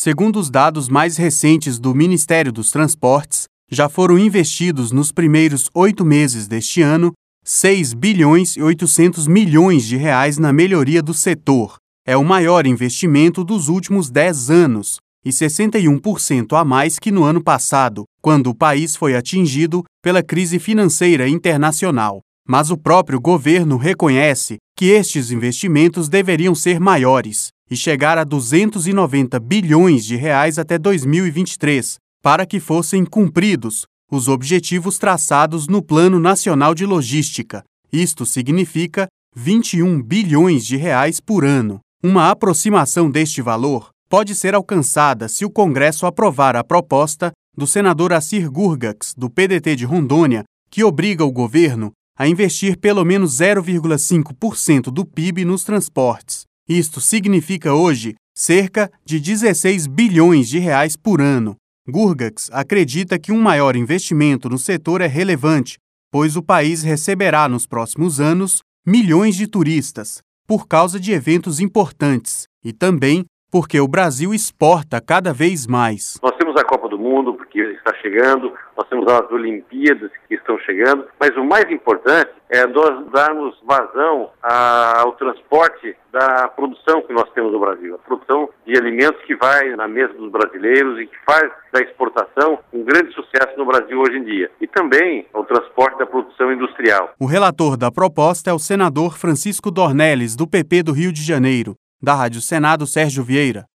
Segundo os dados mais recentes do Ministério dos Transportes, já foram investidos nos primeiros 8 meses deste ano 6 bilhões e 800 milhões de reais na melhoria do setor. É o maior investimento dos últimos 10 anos e 61% a mais que no ano passado, quando o país foi atingido pela crise financeira internacional. Mas o próprio governo reconhece que estes investimentos deveriam ser maiores e chegar a 290 bilhões de reais até 2023, para que fossem cumpridos os objetivos traçados no Plano Nacional de Logística. Isto significa 21 bilhões de reais por ano. Uma aproximação deste valor pode ser alcançada se o Congresso aprovar a proposta do senador Assir Gurgax, do PDT de Rondônia, que obriga o governo a investir pelo menos 0,5% do PIB nos transportes. Isto significa hoje cerca de 16 bilhões de reais por ano. Gurgax acredita que um maior investimento no setor é relevante, pois o país receberá nos próximos anos milhões de turistas, por causa de eventos importantes, e também porque o Brasil exporta cada vez mais. Nós temos a Copa do Mundo, porque está chegando, nós temos as Olimpíadas que estão chegando, mas o mais importante é nós darmos vazão ao transporte da produção que nós temos no Brasil, a produção de alimentos que vai na mesa dos brasileiros e que faz da exportação um grande sucesso no Brasil hoje em dia. E também o transporte da produção industrial. O relator da proposta é o senador Francisco Dornelles, do PP do Rio de Janeiro. Da Rádio Senado, Sérgio Vieira.